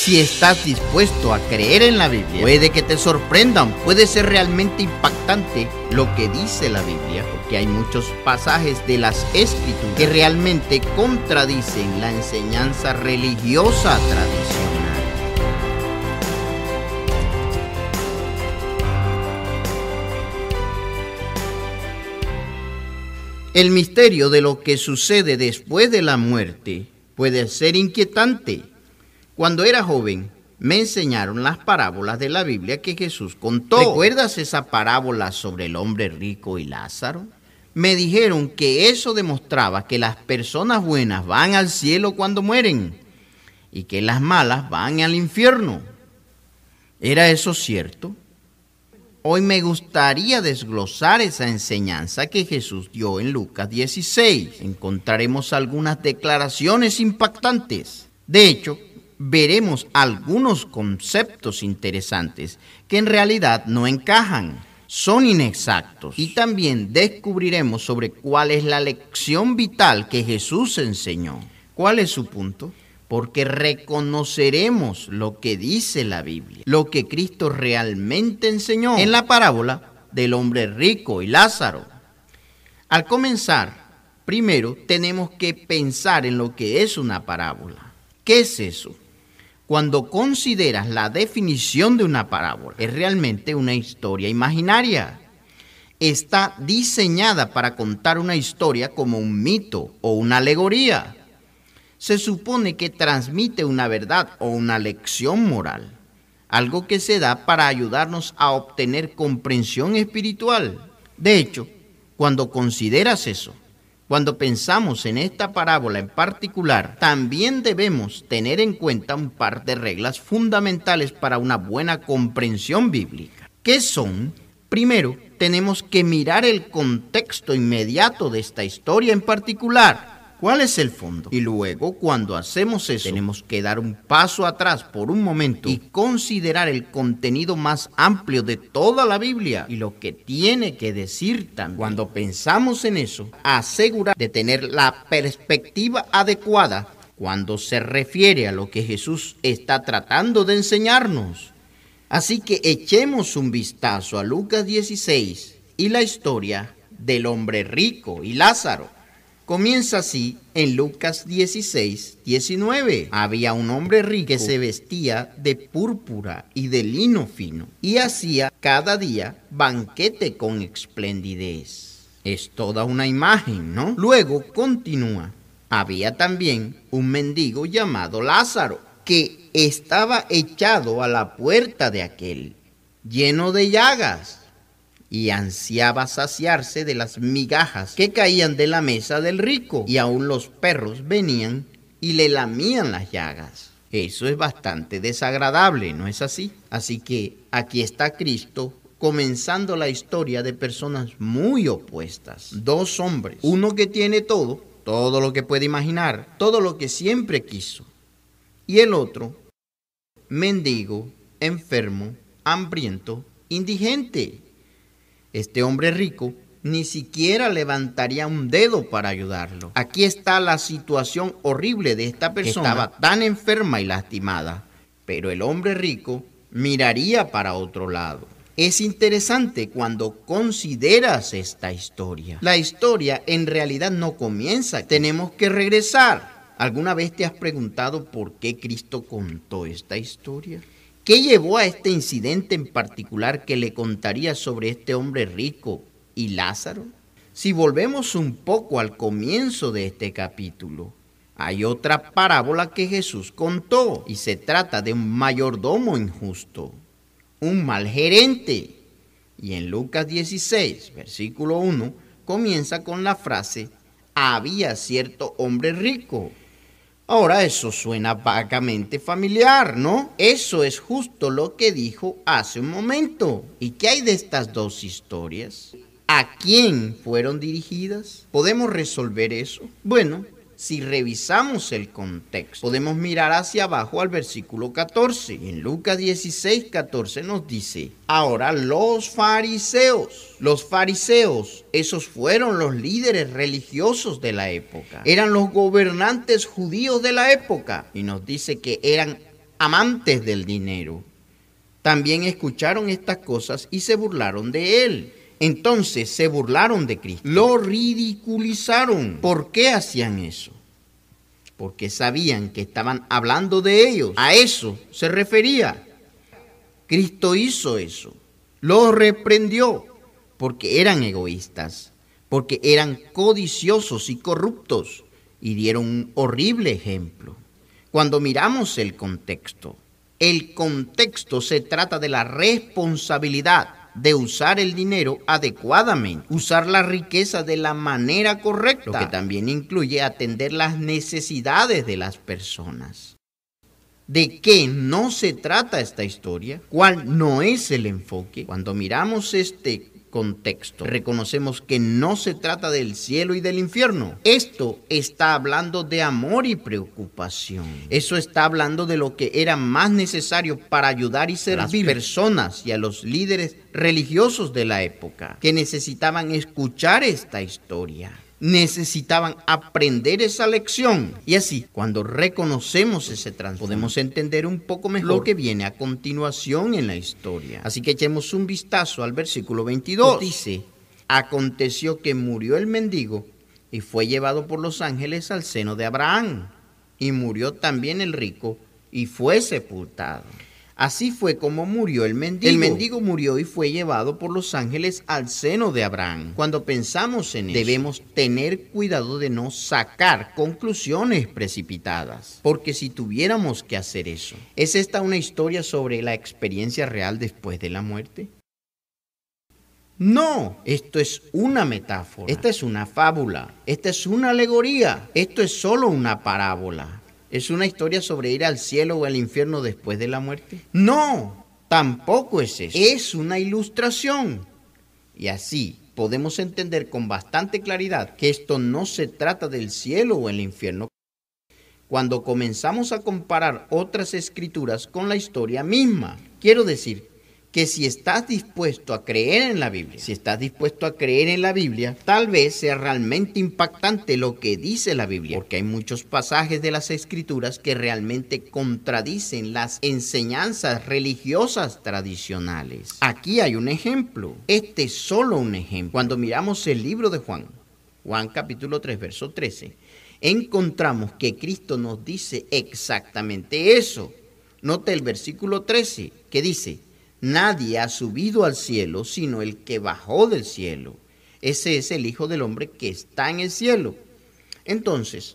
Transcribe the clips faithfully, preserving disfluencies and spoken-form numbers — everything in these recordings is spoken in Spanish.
Si estás dispuesto a creer en la Biblia, puede que te sorprendan, puede ser realmente impactante lo que dice la Biblia, porque hay muchos pasajes de las Escrituras que realmente contradicen la enseñanza religiosa tradicional. El misterio de lo que sucede después de la muerte puede ser inquietante. Cuando era joven, me enseñaron las parábolas de la Biblia que Jesús contó. ¿Recuerdas esa parábola sobre el hombre rico y Lázaro? Me dijeron que eso demostraba que las personas buenas van al cielo cuando mueren y que las malas van al infierno. ¿Era eso cierto? Hoy me gustaría desglosar esa enseñanza que Jesús dio en Lucas dieciséis. Encontraremos algunas declaraciones impactantes. De hecho, veremos algunos conceptos interesantes que en realidad no encajan, son inexactos. Y también descubriremos sobre cuál es la lección vital que Jesús enseñó. ¿Cuál es su punto? Porque reconoceremos lo que dice la Biblia, lo que Cristo realmente enseñó en la parábola del hombre rico y Lázaro. Al comenzar, primero tenemos que pensar en lo que es una parábola. ¿Qué es eso? Cuando consideras la definición de una parábola, es realmente una historia imaginaria. Está diseñada para contar una historia como un mito o una alegoría. Se supone que transmite una verdad o una lección moral, algo que se da para ayudarnos a obtener comprensión espiritual. De hecho, cuando consideras eso, cuando pensamos en esta parábola en particular, también debemos tener en cuenta un par de reglas fundamentales para una buena comprensión bíblica. ¿Qué son? Primero, tenemos que mirar el contexto inmediato de esta historia en particular. ¿Cuál es el fondo? Y luego, cuando hacemos eso, tenemos que dar un paso atrás por un momento y considerar el contenido más amplio de toda la Biblia y lo que tiene que decir también. Cuando pensamos en eso, asegurar de tener la perspectiva adecuada cuando se refiere a lo que Jesús está tratando de enseñarnos. Así que echemos un vistazo a Lucas dieciséis y la historia del hombre rico y Lázaro. Comienza así en Lucas dieciséis, diecinueve. Había un hombre rico que se vestía de púrpura y de lino fino y hacía cada día banquete con esplendidez. Es toda una imagen, ¿no? Luego continúa. Había también un mendigo llamado Lázaro que estaba echado a la puerta de aquel, lleno de llagas, y ansiaba saciarse de las migajas que caían de la mesa del rico, y aún los perros venían y le lamían las llagas. Eso es bastante desagradable, ¿no es así? Así que aquí está Cristo comenzando la historia de personas muy opuestas. Dos hombres, uno que tiene todo, todo lo que puede imaginar, todo lo que siempre quiso, y el otro, mendigo, enfermo, hambriento, indigente. Este hombre rico ni siquiera levantaría un dedo para ayudarlo. Aquí está la situación horrible de esta persona que estaba tan enferma y lastimada, pero el hombre rico miraría para otro lado. Es interesante cuando consideras esta historia. La historia en realidad no comienza. Tenemos que regresar. ¿Alguna vez te has preguntado por qué Cristo contó esta historia? ¿Qué llevó a este incidente en particular que le contaría sobre este hombre rico y Lázaro? Si volvemos un poco al comienzo de este capítulo, hay otra parábola que Jesús contó y se trata de un mayordomo injusto, un mal gerente. Y en Lucas dieciséis, versículo uno, comienza con la frase: había cierto hombre rico. Ahora eso suena vagamente familiar, ¿no? Eso es justo lo que dijo hace un momento. ¿Y qué hay de estas dos historias? ¿A quién fueron dirigidas? ¿Podemos resolver eso? Bueno, si revisamos el contexto, podemos mirar hacia abajo al versículo catorce. En Lucas dieciséis, catorce nos dice: ahora los fariseos, los fariseos, esos fueron los líderes religiosos de la época. Eran los gobernantes judíos de la época. Y nos dice que eran amantes del dinero, también escucharon estas cosas y se burlaron de él. Entonces se burlaron de Cristo, lo ridiculizaron. ¿Por qué hacían eso? Porque sabían que estaban hablando de ellos. A eso se refería. Cristo hizo eso, los reprendió, porque eran egoístas, porque eran codiciosos y corruptos, y dieron un horrible ejemplo. Cuando miramos el contexto, el contexto se trata de la responsabilidad de usar el dinero adecuadamente, usar la riqueza de la manera correcta, lo que también incluye atender las necesidades de las personas. ¿De qué no se trata esta historia? ¿Cuál no es el enfoque? Cuando miramos este contexto, reconocemos que no se trata del cielo y del infierno. Esto está hablando de amor y preocupación. Eso está hablando de lo que era más necesario para ayudar y servir a las personas y a los líderes religiosos de la época, que necesitaban escuchar esta historia. Necesitaban aprender esa lección. Y así, cuando reconocemos ese trasfondo, podemos entender un poco mejor lo que viene a continuación en la historia. Así que echemos un vistazo al versículo veintidós. Dice: aconteció que murió el mendigo y fue llevado por los ángeles al seno de Abraham. Y murió también el rico y fue sepultado. Así fue como murió el mendigo. El mendigo murió y fue llevado por los ángeles al seno de Abraham. Cuando pensamos en eso, debemos tener cuidado de no sacar conclusiones precipitadas, porque si tuviéramos que hacer eso, ¿es esta una historia sobre la experiencia real después de la muerte? No, esto es una metáfora, esta es una fábula, esta es una alegoría, esto es solo una parábola. ¿Es una historia sobre ir al cielo o al infierno después de la muerte? No, tampoco es eso. Es una ilustración. Y así podemos entender con bastante claridad que esto no se trata del cielo o el infierno cuando comenzamos a comparar otras escrituras con la historia misma. Quiero decir que si estás dispuesto a creer en la Biblia, si estás dispuesto a creer en la Biblia, tal vez sea realmente impactante lo que dice la Biblia, porque hay muchos pasajes de las Escrituras que realmente contradicen las enseñanzas religiosas tradicionales. Aquí hay un ejemplo. Este es solo un ejemplo. Cuando miramos el libro de Juan, Juan capítulo tres, verso trece, encontramos que Cristo nos dice exactamente eso. Note el versículo trece, que dice: nadie ha subido al cielo sino el que bajó del cielo. Ese es el Hijo del Hombre que está en el cielo. Entonces,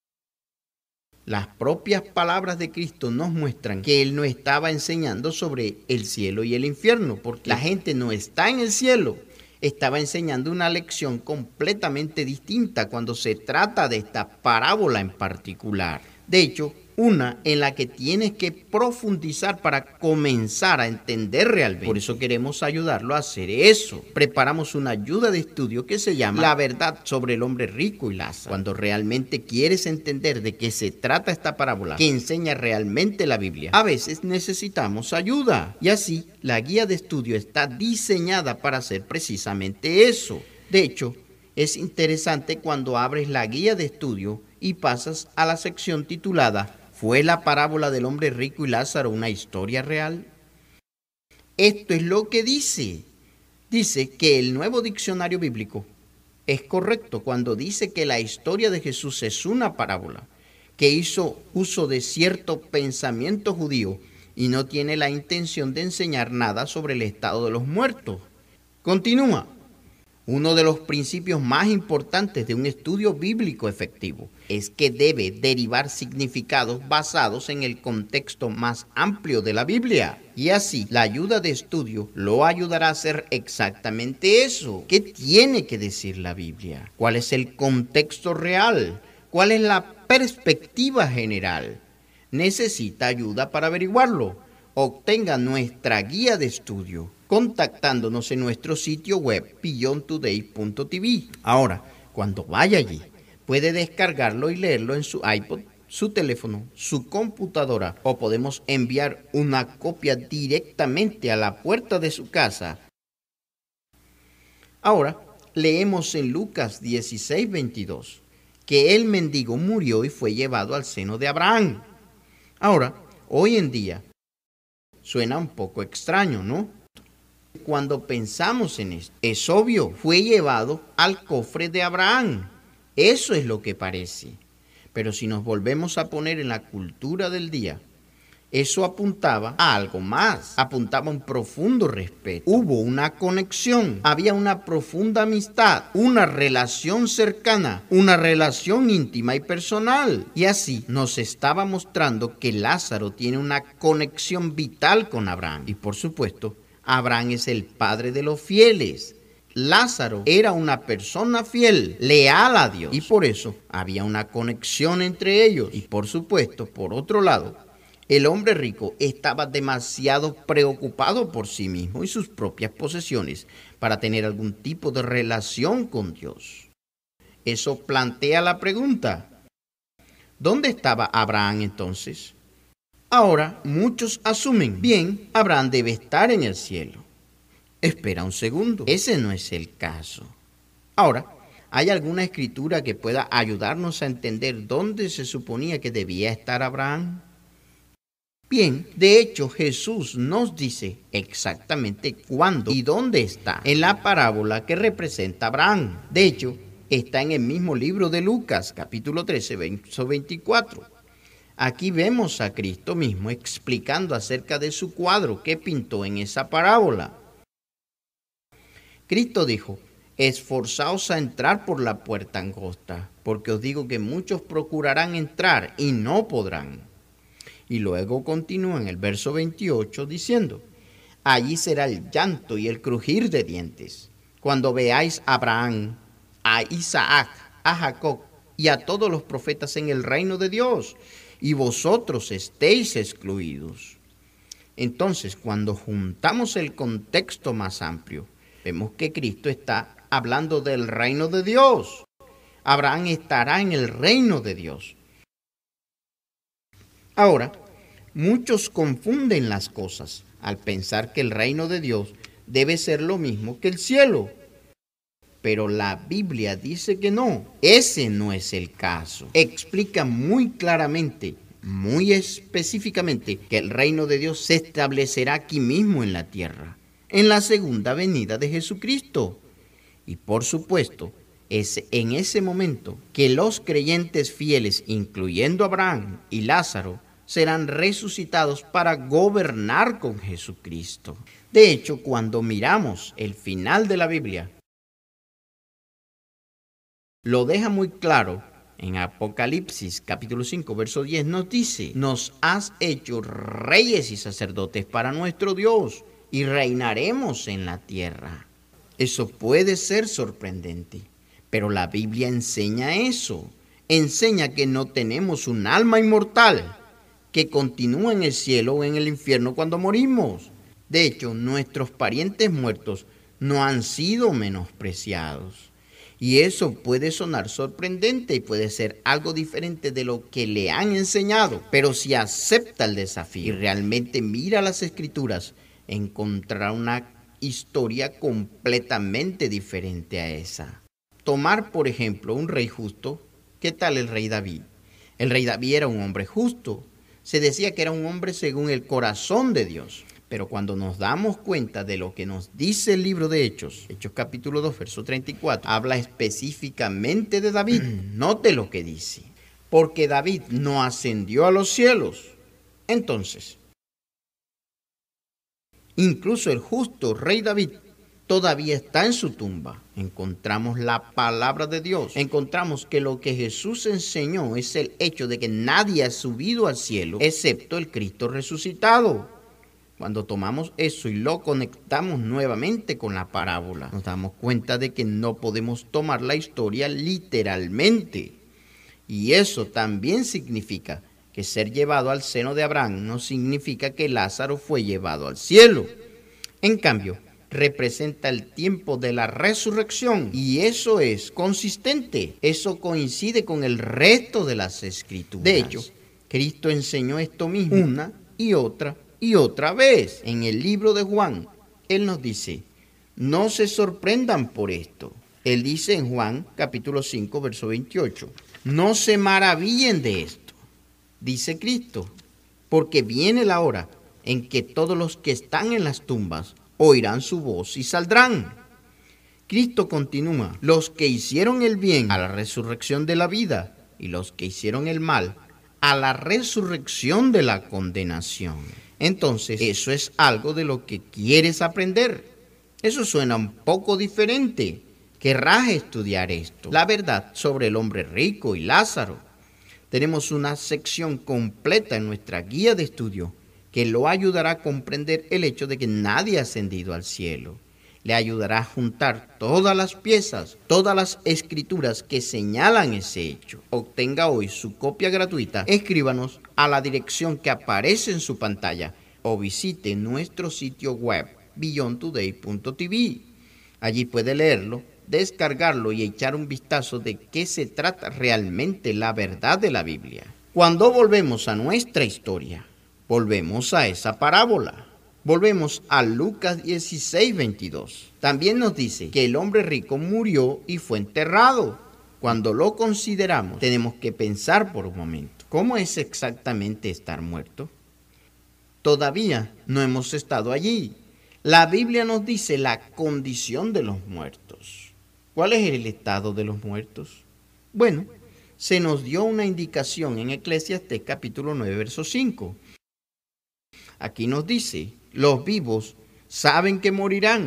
las propias palabras de Cristo nos muestran que Él no estaba enseñando sobre el cielo y el infierno, porque la gente no está en el cielo. Estaba enseñando una lección completamente distinta cuando se trata de esta parábola en particular. De hecho, una en la que tienes que profundizar para comenzar a entender realmente. Por eso queremos ayudarlo a hacer eso. Preparamos una ayuda de estudio que se llama La verdad sobre el hombre rico y Lázaro. Cuando realmente quieres entender de qué se trata esta parábola, que enseña realmente la Biblia, a veces necesitamos ayuda. Y así, la guía de estudio está diseñada para hacer precisamente eso. De hecho, es interesante cuando abres la guía de estudio y pasas a la sección titulada ¿Fue la parábola del hombre rico y Lázaro una historia real? Esto es lo que dice. Dice que el Nuevo Diccionario Bíblico es correcto cuando dice que la historia de Jesús es una parábola que hizo uso de cierto pensamiento judío y no tiene la intención de enseñar nada sobre el estado de los muertos. Continúa. Uno de los principios más importantes de un estudio bíblico efectivo es que debe derivar significados basados en el contexto más amplio de la Biblia. Y así, la ayuda de estudio lo ayudará a hacer exactamente eso. ¿Qué tiene que decir la Biblia? ¿Cuál es el contexto real? ¿Cuál es la perspectiva general? Necesita ayuda para averiguarlo. Obtenga nuestra guía de estudio contactándonos en nuestro sitio web beyond today punto t v. Ahora, cuando vaya allí, puede descargarlo y leerlo en su iPod, su teléfono, su computadora, o podemos enviar una copia directamente a la puerta de su casa. Ahora, leemos en Lucas dieciséis, veintidós, que el mendigo murió y fue llevado al seno de Abraham. Ahora, Hoy en día suena un poco extraño, ¿no? Cuando pensamos en esto, es obvio, fue llevado al cofre de Abraham. Eso es lo que parece. Pero si nos volvemos a poner en la cultura del día, eso apuntaba a algo más, apuntaba a un profundo respeto. Hubo una conexión, había una profunda amistad, una relación cercana, una relación íntima y personal. Y así nos estaba mostrando que Lázaro tiene una conexión vital con Abraham. Y por supuesto, Abraham es el padre de los fieles. Lázaro era una persona fiel, leal a Dios, y por eso había una conexión entre ellos. Y por supuesto, por otro lado, el hombre rico estaba demasiado preocupado por sí mismo y sus propias posesiones para tener algún tipo de relación con Dios. Eso plantea la pregunta: ¿dónde estaba Abraham entonces? Ahora muchos asumen, bien, Abraham debe estar en el cielo. Espera un segundo, ese no es el caso. Ahora, ¿hay alguna escritura que pueda ayudarnos a entender dónde se suponía que debía estar Abraham? Bien, de hecho Jesús nos dice exactamente cuándo y dónde está en la parábola que representa a Abraham. De hecho, está en el mismo libro de Lucas, capítulo trece, verso veinticuatro. Aquí vemos a Cristo mismo explicando acerca de su cuadro que pintó en esa parábola. Cristo dijo: esforzaos a entrar por la puerta angosta, porque os digo que muchos procurarán entrar y no podrán. Y luego continúa en el verso veintiocho diciendo: allí será el llanto y el crujir de dientes, cuando veáis a Abraham, a Isaac, a Jacob y a todos los profetas en el reino de Dios, y vosotros estéis excluidos. Entonces, cuando juntamos el contexto más amplio, vemos que Cristo está hablando del reino de Dios. Abraham estará en el reino de Dios. Ahora, muchos confunden las cosas al pensar que el reino de Dios debe ser lo mismo que el cielo. Pero la Biblia dice que no, ese no es el caso. Explica muy claramente, muy específicamente, que el reino de Dios se establecerá aquí mismo en la tierra, en la segunda venida de Jesucristo. Y por supuesto, es en ese momento que los creyentes fieles, incluyendo Abraham y Lázaro, serán resucitados para gobernar con Jesucristo. De hecho, cuando miramos el final de la Biblia, lo deja muy claro. En Apocalipsis capítulo cinco, verso diez nos dice: nos has hecho reyes y sacerdotes para nuestro Dios, y reinaremos en la tierra. Eso puede ser sorprendente, pero la Biblia enseña eso. Enseña que no tenemos un alma inmortal que continúa en el cielo o en el infierno cuando morimos. De hecho, nuestros parientes muertos no han sido menospreciados. Y eso puede sonar sorprendente y puede ser algo diferente de lo que le han enseñado. Pero si acepta el desafío y realmente mira las Escrituras, encontrará una historia completamente diferente a esa. Tomar, por ejemplo, un rey justo. ¿Qué tal el rey David? El rey David era un hombre justo. Se decía que era un hombre según el corazón de Dios. Pero cuando nos damos cuenta de lo que nos dice el libro de Hechos, Hechos capítulo dos, verso treinta y cuatro, habla específicamente de David. Note lo que dice: porque David no ascendió a los cielos. Entonces, incluso el justo rey David todavía está en su tumba. Encontramos la palabra de Dios. Encontramos que lo que Jesús enseñó es el hecho de que nadie ha subido al cielo excepto el Cristo resucitado. Cuando tomamos eso y lo conectamos nuevamente con la parábola, nos damos cuenta de que no podemos tomar la historia literalmente. Y eso también significa que ser llevado al seno de Abraham no significa que Lázaro fue llevado al cielo. En cambio, representa el tiempo de la resurrección, y eso es consistente. Eso coincide con el resto de las Escrituras. De hecho, Cristo enseñó esto mismo una y otra y otra vez. En el libro de Juan, Él nos dice: no se sorprendan por esto. Él dice en Juan capítulo cinco, verso veintiocho: no se maravillen de esto, dice Cristo, porque viene la hora en que todos los que están en las tumbas oirán su voz y saldrán. Cristo continúa, los que hicieron el bien a la resurrección de la vida y los que hicieron el mal a la resurrección de la condenación. Entonces, eso es algo de lo que quieres aprender. Eso suena un poco diferente. Querrás estudiar esto. La verdad sobre el hombre rico y Lázaro. Tenemos una sección completa en nuestra guía de estudio que lo ayudará a comprender el hecho de que nadie ha ascendido al cielo. Le ayudará a juntar todas las piezas, todas las escrituras que señalan ese hecho. Obtenga hoy su copia gratuita. Escríbanos a la dirección que aparece en su pantalla o visite nuestro sitio web beyond today punto t v. Allí puede leerlo, descargarlo y echar un vistazo de qué se trata realmente la verdad de la Biblia. Cuando volvemos a nuestra historia, volvemos a esa parábola. Volvemos a Lucas dieciséis, veintidós. También nos dice que el hombre rico murió y fue enterrado. Cuando lo consideramos, tenemos que pensar por un momento. ¿Cómo es exactamente estar muerto? Todavía no hemos estado allí. La Biblia nos dice la condición de los muertos. ¿Cuál es el estado de los muertos? Bueno, se nos dio una indicación en Eclesiastés capítulo nueve, verso cinco. Aquí nos dice, los vivos saben que morirán,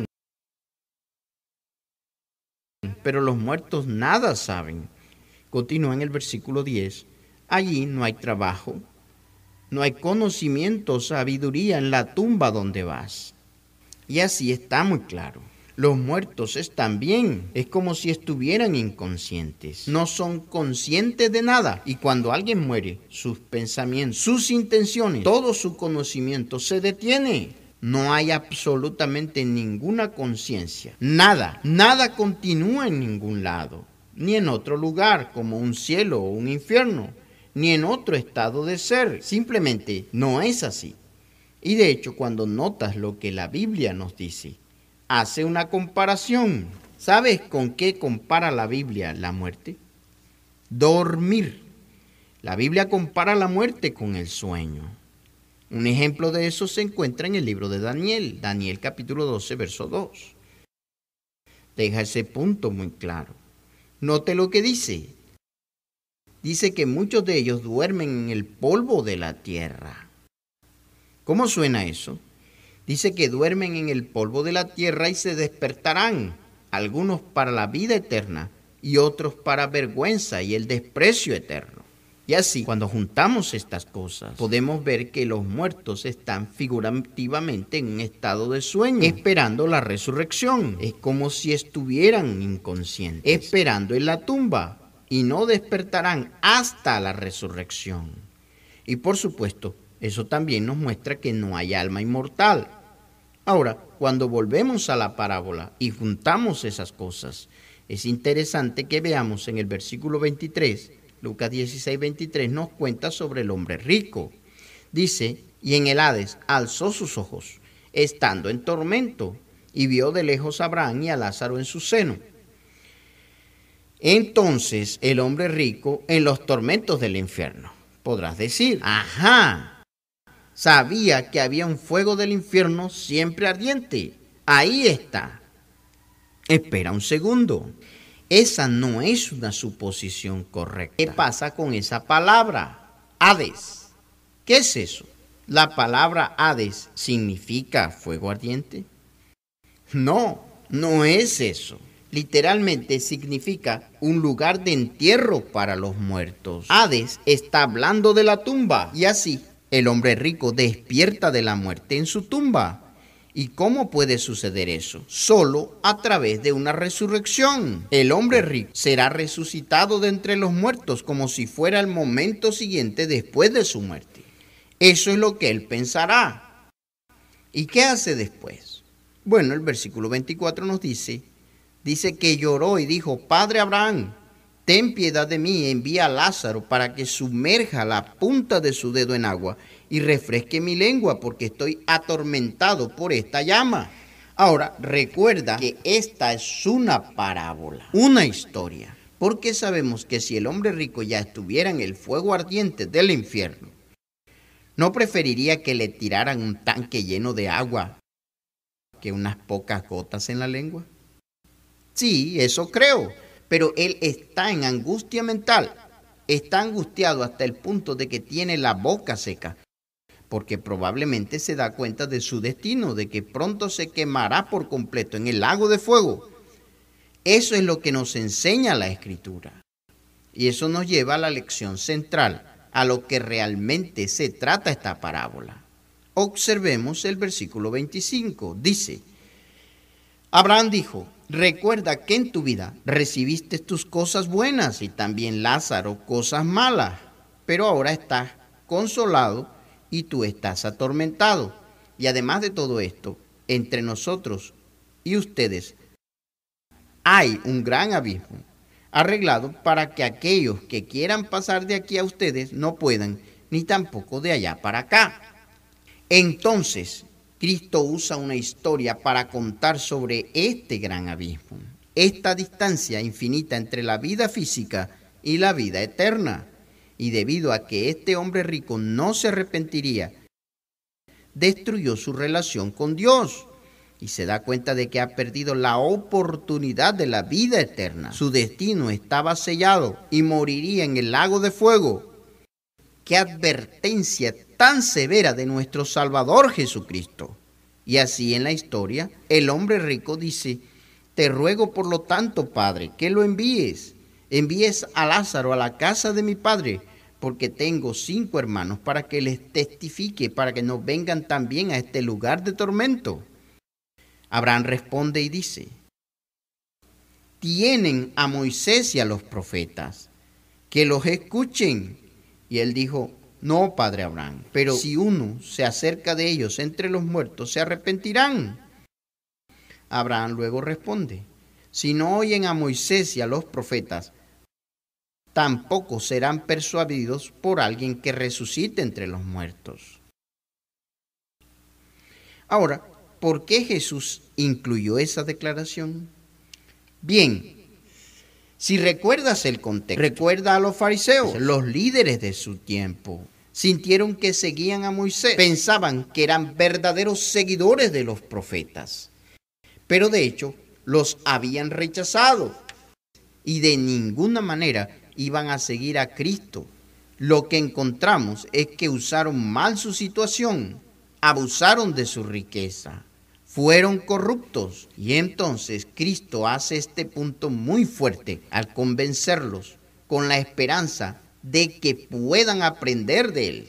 pero los muertos nada saben. Continúa en el versículo diez, allí no hay trabajo, no hay conocimiento o sabiduría en la tumba donde vas. Y así está muy claro. Los muertos están bien, es como si estuvieran inconscientes. No son conscientes de nada. Y cuando alguien muere, sus pensamientos, sus intenciones, todo su conocimiento se detiene. No hay absolutamente ninguna conciencia. Nada, nada continúa en ningún lado. Ni en otro lugar, como un cielo o un infierno. Ni en otro estado de ser. Simplemente no es así. Y de hecho, cuando notas lo que la Biblia nos dice, hace una comparación. ¿Sabes con qué compara la Biblia la muerte? Dormir. La Biblia compara la muerte con el sueño. Un ejemplo de eso se encuentra en el libro de Daniel, Daniel capítulo doce, verso dos. Deja ese punto muy claro. Note lo que dice. Dice que muchos de ellos duermen en el polvo de la tierra. ¿Cómo suena eso? Dice que duermen en el polvo de la tierra y se despertarán, algunos para la vida eterna y otros para vergüenza y el desprecio eterno. Y así, cuando juntamos estas cosas, podemos ver que los muertos están figurativamente en un estado de sueño, esperando la resurrección. Es como si estuvieran inconscientes, esperando en la tumba, y no despertarán hasta la resurrección. Y por supuesto, eso también nos muestra que no hay alma inmortal. Ahora, cuando volvemos a la parábola y juntamos esas cosas, es interesante que veamos en el versículo veintitrés, Lucas dieciséis, veintitrés nos cuenta sobre el hombre rico. Dice, y en el Hades alzó sus ojos, estando en tormento, y vio de lejos a Abraham y a Lázaro en su seno. Entonces el hombre rico en los tormentos del infierno. Podrás decir, ajá, sabía que había un fuego del infierno siempre ardiente. Ahí está. Espera un segundo. Esa no es una suposición correcta. ¿Qué pasa con esa palabra? Hades. ¿Qué es eso? ¿La palabra Hades significa fuego ardiente? No, no es eso. Literalmente significa un lugar de entierro para los muertos. Hades está hablando de la tumba y así el hombre rico despierta de la muerte en su tumba. ¿Y cómo puede suceder eso? Solo a través de una resurrección. El hombre rico será resucitado de entre los muertos como si fuera el momento siguiente después de su muerte. Eso es lo que él pensará. ¿Y qué hace después? Bueno, el versículo veinticuatro nos dice, dice que lloró y dijo, Padre Abraham, ten piedad de mí, envía a Lázaro para que sumerja la punta de su dedo en agua y refresque mi lengua porque estoy atormentado por esta llama. Ahora, recuerda que esta es una parábola, una historia, porque sabemos que si el hombre rico ya estuviera en el fuego ardiente del infierno, ¿No preferiría que le tiraran un tanque lleno de agua que unas pocas gotas en la lengua? Sí, eso creo, pero él está en angustia mental. Está angustiado hasta el punto de que tiene la boca seca, porque probablemente se da cuenta de su destino, de que pronto se quemará por completo en el lago de fuego. Eso es lo que nos enseña la Escritura. Y eso nos lleva a la lección central, a lo que realmente se trata esta parábola. Observemos el versículo veinticinco. Dice: Abraham dijo: recuerda que en tu vida recibiste tus cosas buenas y también Lázaro cosas malas, pero ahora estás consolado y tú estás atormentado. Y además de todo esto, entre nosotros y ustedes hay un gran abismo arreglado para que aquellos que quieran pasar de aquí a ustedes no puedan, ni tampoco de allá para acá. Entonces, Cristo usa una historia para contar sobre este gran abismo, esta distancia infinita entre la vida física y la vida eterna. Y debido a que este hombre rico no se arrepentiría, destruyó su relación con Dios y se da cuenta de que ha perdido la oportunidad de la vida eterna. Su destino estaba sellado y moriría en el lago de fuego. ¡Qué advertencia tan severa de nuestro Salvador Jesucristo! Y así en la historia, el hombre rico dice: te ruego por lo tanto, Padre, que lo envíes. Envíes a Lázaro a la casa de mi padre, porque tengo cinco hermanos, para que les testifique, para que no vengan también a este lugar de tormento. Abraham responde y dice: tienen a Moisés y a los profetas, que los escuchen. Y él dijo: no, padre Abraham, pero si uno se acerca de ellos entre los muertos, se arrepentirán. Abraham luego responde: si no oyen a Moisés y a los profetas, tampoco serán persuadidos por alguien que resucite entre los muertos. Ahora, ¿por qué Jesús incluyó esa declaración? Bien, si recuerdas el contexto, recuerda a los fariseos, los líderes de su tiempo. Sintieron que seguían a Moisés, pensaban que eran verdaderos seguidores de los profetas, pero de hecho los habían rechazado y de ninguna manera iban a seguir a Cristo. Lo que encontramos es que usaron mal su situación, abusaron de su riqueza, fueron corruptos. Y entonces Cristo hace este punto muy fuerte al convencerlos con la esperanza de que puedan aprender de Él.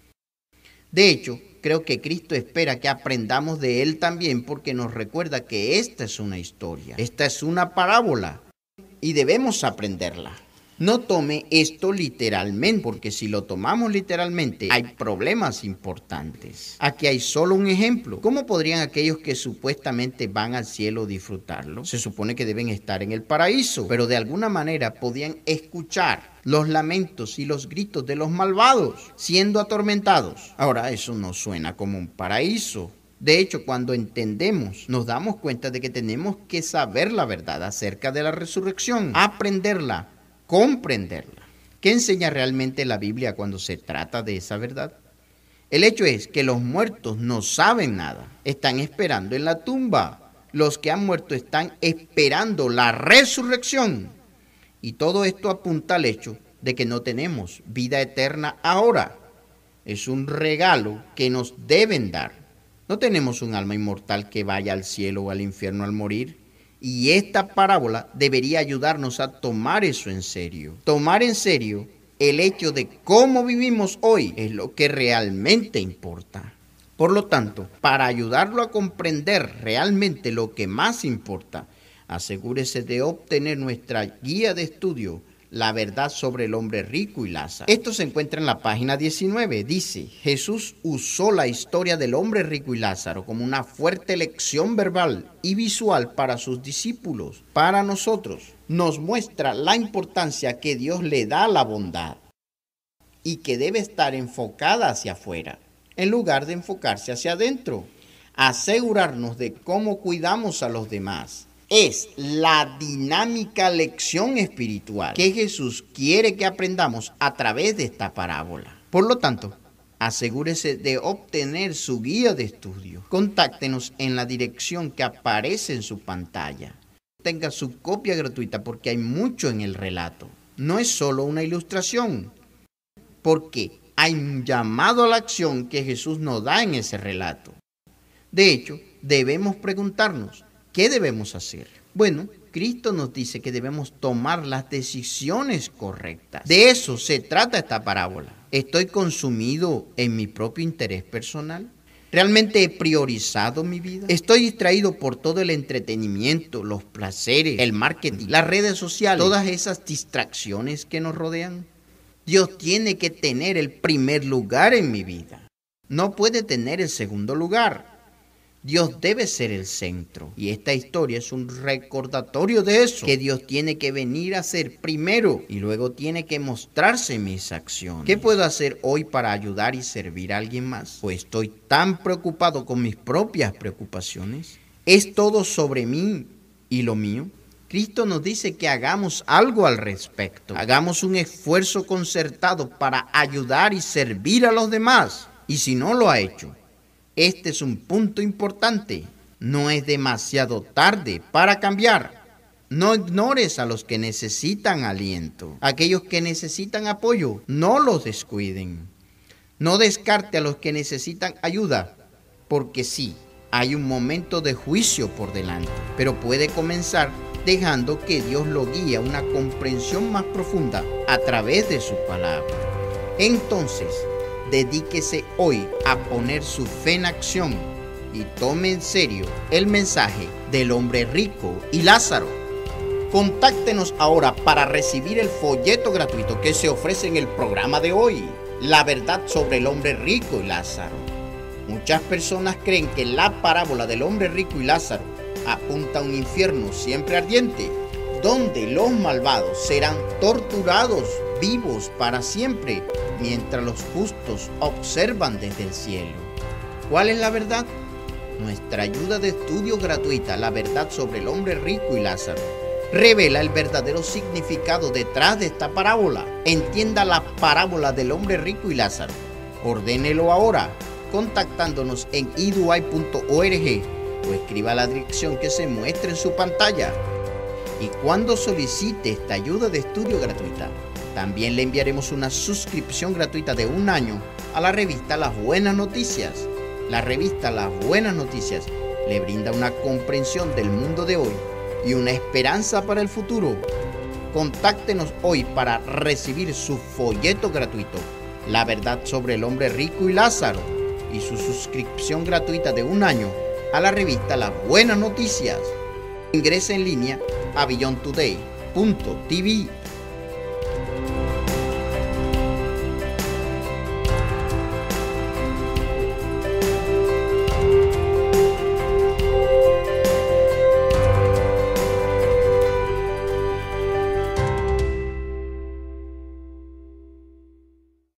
De hecho, creo que Cristo espera que aprendamos de Él también, porque nos recuerda que esta es una historia, esta es una parábola y debemos aprenderla. No tome esto literalmente, porque si lo tomamos literalmente hay problemas importantes. Aquí hay solo un ejemplo. ¿Cómo podrían aquellos que supuestamente van al cielo disfrutarlo? Se supone que deben estar en el paraíso, pero de alguna manera podían escuchar los lamentos y los gritos de los malvados siendo atormentados. Ahora, eso no suena como un paraíso. De hecho, cuando entendemos, nos damos cuenta de que tenemos que saber la verdad acerca de la resurrección, aprenderla, comprenderla. ¿Qué enseña realmente la Biblia cuando se trata de esa verdad? El hecho es que los muertos no saben nada, están esperando en la tumba. Los que han muerto están esperando la resurrección. Y todo esto apunta al hecho de que no tenemos vida eterna ahora. Es un regalo que nos deben dar. No tenemos un alma inmortal que vaya al cielo o al infierno al morir. Y esta parábola debería ayudarnos a tomar eso en serio. Tomar en serio el hecho de cómo vivimos hoy es lo que realmente importa. Por lo tanto, para ayudarlo a comprender realmente lo que más importa, asegúrese de obtener nuestra guía de estudio, La verdad sobre el hombre rico y Lázaro. Esto se encuentra en la página diecinueve. Dice: Jesús usó la historia del hombre rico y Lázaro como una fuerte lección verbal y visual para sus discípulos. Para nosotros, nos muestra la importancia que Dios le da a la bondad y que debe estar enfocada hacia afuera, en lugar de enfocarse hacia adentro. Asegurarnos de cómo cuidamos a los demás es la dinámica lección espiritual que Jesús quiere que aprendamos a través de esta parábola. Por lo tanto, Asegúrese de obtener su guía de estudio. Contáctenos en la dirección que aparece en su pantalla. Tenga su copia gratuita porque hay mucho en el relato. No es solo una ilustración, porque hay un llamado a la acción que Jesús nos da en ese relato. De hecho, debemos preguntarnos, ¿qué debemos hacer? Bueno, Cristo nos dice que debemos tomar las decisiones correctas. De eso se trata esta parábola. ¿Estoy consumido en mi propio interés personal? ¿Realmente he priorizado mi vida? ¿Estoy distraído por todo el entretenimiento, los placeres, el marketing, las redes sociales, todas esas distracciones que nos rodean? Dios tiene que tener el primer lugar en mi vida. No puede tener el segundo lugar. Dios debe ser el centro. Y esta historia es un recordatorio de eso, que Dios tiene que venir a ser primero y luego tiene que mostrarse en mis acciones. ¿Qué puedo hacer hoy para ayudar y servir a alguien más? Pues estoy tan preocupado con mis propias preocupaciones. ¿Es todo sobre mí y lo mío? Cristo nos dice que hagamos algo al respecto. Hagamos un esfuerzo concertado para ayudar y servir a los demás. Y si no lo ha hecho, este es un punto importante. No es demasiado tarde para cambiar. No ignores a los que necesitan aliento. Aquellos que necesitan apoyo, no los descuiden. No descarte a los que necesitan ayuda, porque sí, hay un momento de juicio por delante, pero puede comenzar dejando que Dios lo guíe a una comprensión más profunda a través de su palabra. Entonces, dedíquese hoy a poner su fe en acción y tome en serio el mensaje del hombre rico y Lázaro. Contáctenos ahora para recibir el folleto gratuito que se ofrece en el programa de hoy, La verdad sobre el hombre rico y Lázaro. Muchas personas creen que la parábola del hombre rico y Lázaro apunta a un infierno siempre ardiente, donde los malvados serán torturados vivos para siempre, mientras los justos observan desde el cielo. ¿Cuál es la verdad? Nuestra ayuda de estudio gratuita, La verdad sobre el hombre rico y Lázaro, revela el verdadero significado detrás de esta parábola. Entienda la parábola del hombre rico y Lázaro. Ordénelo ahora, contactándonos en iduay punto org o escriba la dirección que se muestra en su pantalla. Y cuando solicite esta ayuda de estudio gratuita, también le enviaremos una suscripción gratuita de un año a la revista Las Buenas Noticias. La revista Las Buenas Noticias le brinda una comprensión del mundo de hoy y una esperanza para el futuro. Contáctenos hoy para recibir su folleto gratuito, La verdad sobre el hombre rico y Lázaro, y su suscripción gratuita de un año a la revista Las Buenas Noticias. Ingrese en línea a beyond today punto t v